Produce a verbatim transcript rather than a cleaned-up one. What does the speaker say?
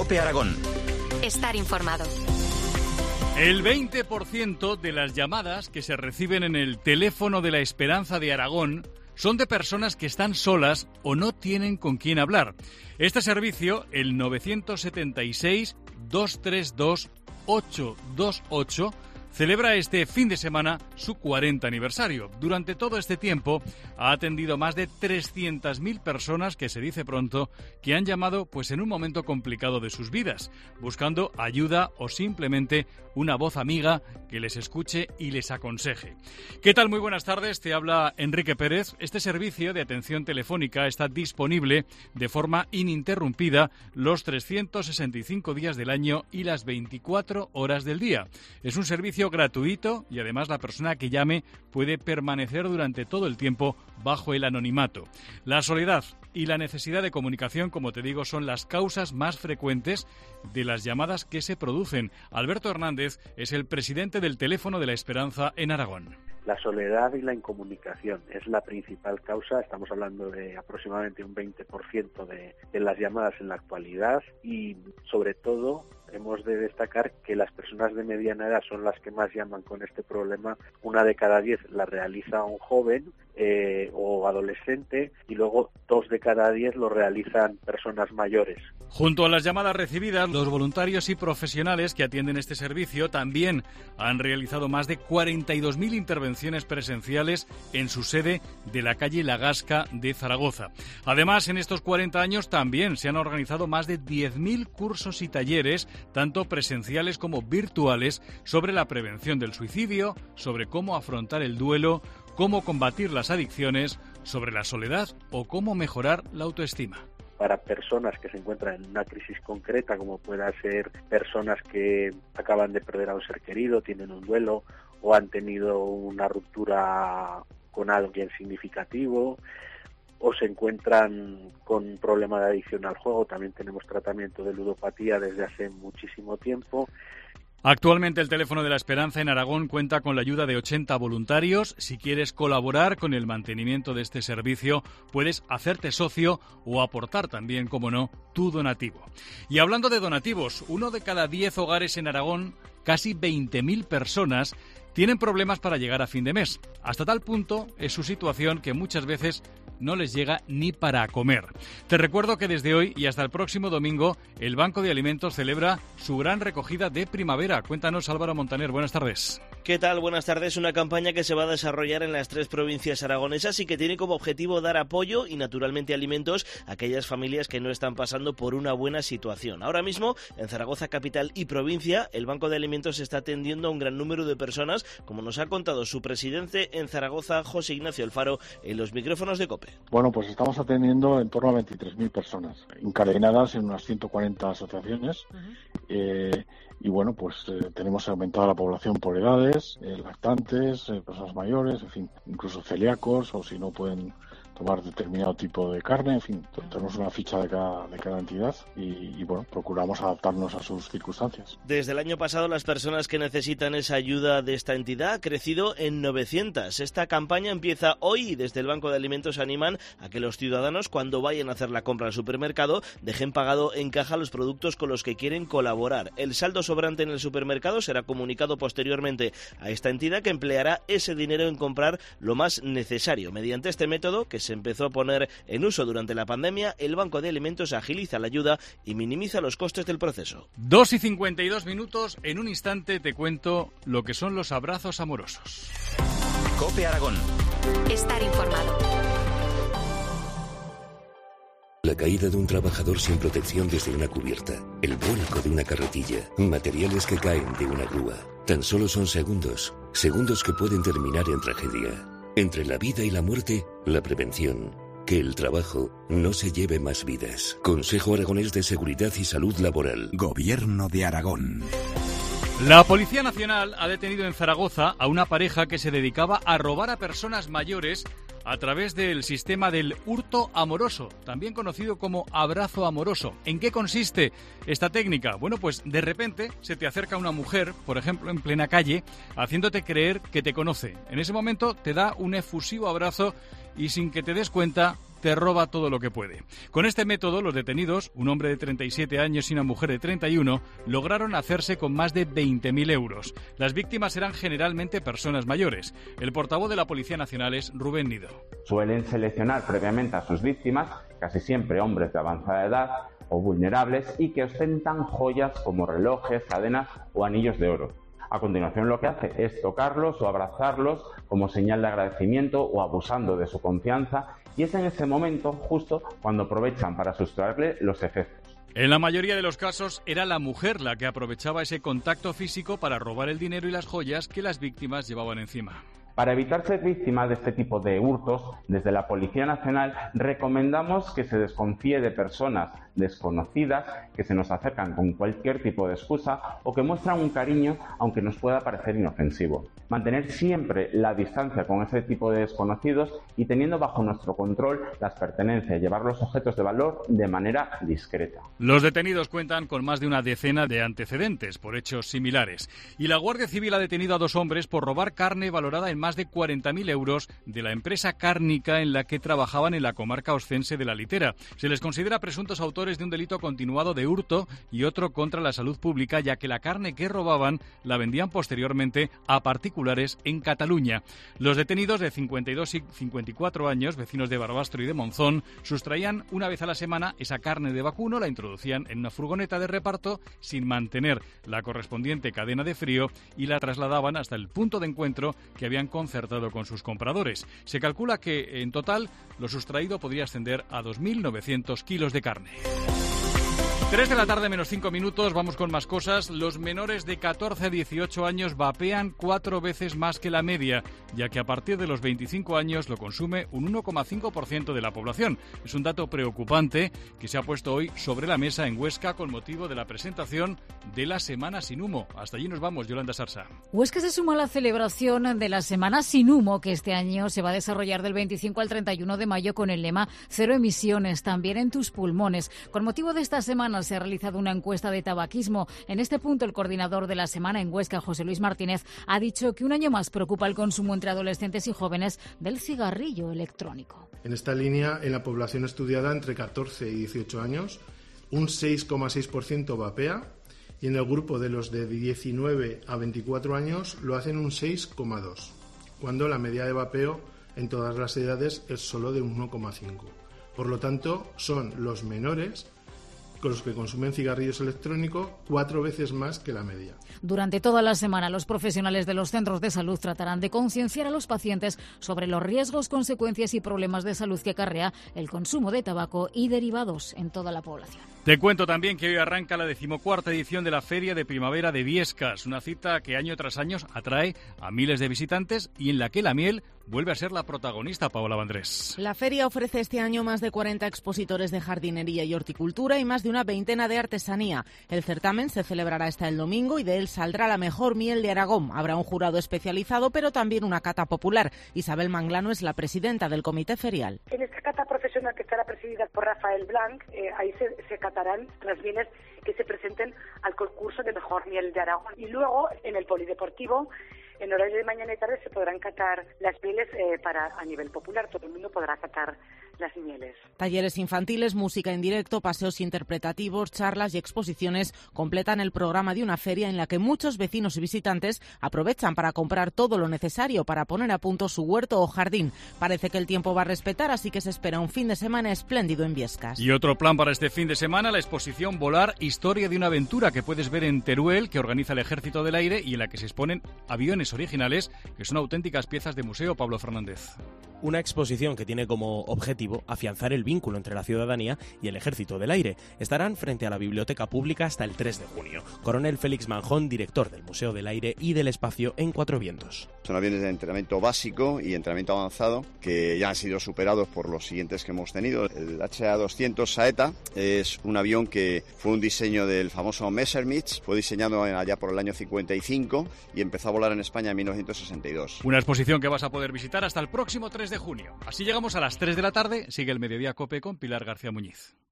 COPE Aragón. Estar informado. El veinte por ciento de las llamadas que se reciben en el teléfono de la Esperanza de Aragón son de personas que están solas o no tienen con quién hablar. Este servicio, el nueve siete seis, dos tres dos, ocho dos ocho, celebra este fin de semana su cuarenta aniversario. Durante todo este tiempo ha atendido más de trescientas mil personas, que se dice pronto, que han llamado pues en un momento complicado de sus vidas, buscando ayuda o simplemente una voz amiga que les escuche y les aconseje. ¿Qué tal? Muy buenas tardes, te habla Enrique Pérez. Este servicio de atención telefónica está disponible de forma ininterrumpida los trescientos sesenta y cinco días del año y las veinticuatro horas del día. Es un servicio gratuito y además la persona que llame puede permanecer durante todo el tiempo bajo el anonimato. La soledad y la necesidad de comunicación, como te digo, son las causas más frecuentes de las llamadas que se producen. Alberto Hernández es el presidente del Teléfono de la Esperanza en Aragón. La soledad y la incomunicación es la principal causa. Estamos hablando de aproximadamente un veinte por ciento de, de las llamadas en la actualidad y, sobre todo, hemos de destacar que las personas de mediana edad son las que más llaman con este problema. Una de cada diez la realiza un joven eh, o adolescente y luego dos de cada diez lo realizan personas mayores. Junto a las llamadas recibidas, los voluntarios y profesionales que atienden este servicio también han realizado más de cuarenta y dos mil intervenciones presenciales en su sede de la calle La Gasca de Zaragoza. Además, en estos cuarenta años también se han organizado más de diez mil cursos y talleres, tanto presenciales como virtuales, sobre la prevención del suicidio, sobre cómo afrontar el duelo, cómo combatir las adicciones, sobre la soledad o cómo mejorar la autoestima. Para personas que se encuentran en una crisis concreta, como pueda ser personas que acaban de perder a un ser querido, tienen un duelo o han tenido una ruptura con alguien significativo, o se encuentran con un problema de adicción al juego. También tenemos tratamiento de ludopatía desde hace muchísimo tiempo. Actualmente el Teléfono de la Esperanza en Aragón cuenta con la ayuda de ochenta voluntarios. Si quieres colaborar con el mantenimiento de este servicio, puedes hacerte socio o aportar también, como no, tu donativo. Y hablando de donativos, uno de cada diez hogares en Aragón, casi veinte mil personas, tienen problemas para llegar a fin de mes. Hasta tal punto es su situación que muchas veces no les llega ni para comer. Te recuerdo que desde hoy y hasta el próximo domingo el Banco de Alimentos celebra su gran recogida de primavera. Cuéntanos, Álvaro Montaner, buenas tardes. ¿Qué tal? Buenas tardes. Una campaña que se va a desarrollar en las tres provincias aragonesas y que tiene como objetivo dar apoyo y naturalmente alimentos a aquellas familias que no están pasando por una buena situación. Ahora mismo, en Zaragoza capital y provincia, el Banco de Alimentos está atendiendo a un gran número de personas, como nos ha contado su presidente en Zaragoza, José Ignacio Alfaro, en los micrófonos de COPE. Bueno, pues estamos atendiendo en torno a veintitrés mil personas, encadenadas en unas ciento cuarenta asociaciones. Uh-huh. Eh, y bueno, pues eh, tenemos aumentada la población por edades, eh, lactantes, eh, personas mayores, en fin, incluso celíacos, o si no pueden tomar determinado tipo de carne, en fin, tenemos una ficha de cada, de cada entidad y, y bueno, procuramos adaptarnos a sus circunstancias. Desde el año pasado las personas que necesitan esa ayuda de esta entidad ha crecido en novecientas. Esta campaña empieza hoy y desde el Banco de Alimentos animan a que los ciudadanos, cuando vayan a hacer la compra al supermercado, dejen pagado en caja los productos con los que quieren colaborar. El saldo sobrante en el supermercado será comunicado posteriormente a esta entidad, que empleará ese dinero en comprar lo más necesario. Mediante este método, que se empezó a poner en uso durante la pandemia, el Banco de Alimentos agiliza la ayuda y minimiza los costes del proceso. dos y cincuenta y dos minutos. En un instante te cuento lo que son los abrazos amorosos. COPE Aragón. Estar informado. La caída de un trabajador sin protección desde una cubierta, el vuelco de una carretilla, materiales que caen de una grúa. Tan solo son segundos, segundos que pueden terminar en tragedia. Entre la vida y la muerte, la prevención. Que el trabajo no se lleve más vidas. Consejo Aragonés de Seguridad y Salud Laboral. Gobierno de Aragón. La Policía Nacional ha detenido en Zaragoza a una pareja que se dedicaba a robar a personas mayores a través del sistema del hurto amoroso, también conocido como abrazo amoroso. ¿En qué consiste esta técnica? Bueno, pues de repente se te acerca una mujer, por ejemplo en plena calle, haciéndote creer que te conoce. En ese momento te da un efusivo abrazo y sin que te des cuenta te roba todo lo que puede. Con este método, los detenidos, un hombre de treinta y siete años y una mujer de treinta y uno, lograron hacerse con más de veinte mil euros. Las víctimas eran generalmente personas mayores. El portavoz de la Policía Nacional es Rubén Nido. Suelen seleccionar previamente a sus víctimas, casi siempre hombres de avanzada edad o vulnerables, y que ostentan joyas como relojes, cadenas o anillos de oro. A continuación, lo que hace es tocarlos o abrazarlos como señal de agradecimiento o abusando de su confianza, y es en ese momento justo cuando aprovechan para sustraerle los efectos. En la mayoría de los casos era la mujer la que aprovechaba ese contacto físico para robar el dinero y las joyas que las víctimas llevaban encima. Para evitar ser víctima de este tipo de hurtos, desde la Policía Nacional recomendamos que se desconfíe de personas desconocidas que se nos acercan con cualquier tipo de excusa o que muestran un cariño aunque nos pueda parecer inofensivo. Mantener siempre la distancia con ese tipo de desconocidos y teniendo bajo nuestro control las pertenencias, llevar los objetos de valor de manera discreta. Los detenidos cuentan con más de una decena de antecedentes por hechos similares y la Guardia Civil ha detenido a dos hombres por robar carne valorada en más de cuarenta mil euros de la empresa cárnica en la que trabajaban en la comarca oscense de La Litera. Se les considera presuntos autores de un delito continuado de hurto y otro contra la salud pública, ya que la carne que robaban la vendían posteriormente a particulares en Cataluña. Los detenidos de cincuenta y dos y cincuenta y cuatro años, vecinos de Barbastro y de Monzón, sustraían una vez a la semana esa carne de vacuno, la introducían en una furgoneta de reparto sin mantener la correspondiente cadena de frío y la trasladaban hasta el punto de encuentro que habían concertado con sus compradores. Se calcula que en total lo sustraído podría ascender a dos mil novecientos kilos de carne. tres de la tarde menos cinco minutos, vamos con más cosas. Los menores de catorce a dieciocho años vapean cuatro veces más que la media, ya que a partir de los veinticinco años lo consume un uno coma cinco por ciento de la población. Es un dato preocupante que se ha puesto hoy sobre la mesa en Huesca con motivo de la presentación de la Semana Sin Humo. Hasta allí nos vamos, Yolanda Sarsa. Huesca se suma a la celebración de la Semana Sin Humo, que este año se va a desarrollar del veinticinco al treinta y uno de mayo con el lema Cero emisiones, también en tus pulmones. Con motivo de esta semana se ha realizado una encuesta de tabaquismo. En este punto, el coordinador de la semana en Huesca, José Luis Martínez, ha dicho que un año más preocupa el consumo entre adolescentes y jóvenes del cigarrillo electrónico. En esta línea, en la población estudiada entre catorce y dieciocho años, un seis coma seis por ciento vapea, y en el grupo de los de diecinueve a veinticuatro años lo hacen un seis coma dos por ciento, cuando la media de vapeo en todas las edades es solo de un uno coma cinco por ciento. Por lo tanto, son los menores con los que consumen cigarrillos electrónicos cuatro veces más que la media. Durante toda la semana, los profesionales de los centros de salud tratarán de concienciar a los pacientes sobre los riesgos, consecuencias y problemas de salud que acarrea el consumo de tabaco y derivados en toda la población. Te cuento también que hoy arranca la decimocuarta edición de la Feria de Primavera de Biescas, una cita que año tras año atrae a miles de visitantes y en la que la miel vuelve a ser la protagonista, Paola Vandrés. La feria ofrece este año más de cuarenta expositores de jardinería y horticultura y más de una veintena de artesanía. El certamen se celebrará hasta el domingo y de él saldrá la mejor miel de Aragón. Habrá un jurado especializado, pero también una cata popular. Isabel Manglano es la presidenta del comité ferial. En esta cata profesional que estará presidida por Rafael Blanc, eh, ahí se, se catarán las mieles que se presenten al concurso de mejor miel de Aragón. Y luego, en el polideportivo, en horario de mañana y tarde se podrán catar las mieles eh, para a nivel popular. Todo el mundo podrá catar las mieles. Talleres infantiles, música en directo, paseos interpretativos, charlas y exposiciones completan el programa de una feria en la que muchos vecinos y visitantes aprovechan para comprar todo lo necesario para poner a punto su huerto o jardín. Parece que el tiempo va a respetar, así que se espera un fin de semana espléndido en Biescas. Y otro plan para este fin de semana, la exposición Volar, historia de una aventura, que puedes ver en Teruel, que organiza el Ejército del Aire y en la que se exponen aviones originales que son auténticas piezas de museo. Pablo Fernández. Una exposición que tiene como objetivo afianzar el vínculo entre la ciudadanía y el Ejército del Aire. Estarán frente a la Biblioteca Pública hasta el tres de junio. Coronel Félix Manjón, director del Museo del Aire y del Espacio en Cuatro Vientos. Son aviones de entrenamiento básico y entrenamiento avanzado que ya han sido superados por los siguientes que hemos tenido. El H A doscientos Saeta es un avión que fue un diseño del famoso Messerschmitt, fue diseñado allá por el año cincuenta y cinco y empezó a volar en España en mil novecientos sesenta y dos. Una exposición que vas a poder visitar hasta el próximo tres de junio. Así llegamos a las tres de la tarde. Sigue el Mediodía COPE con Pilar García Muñiz.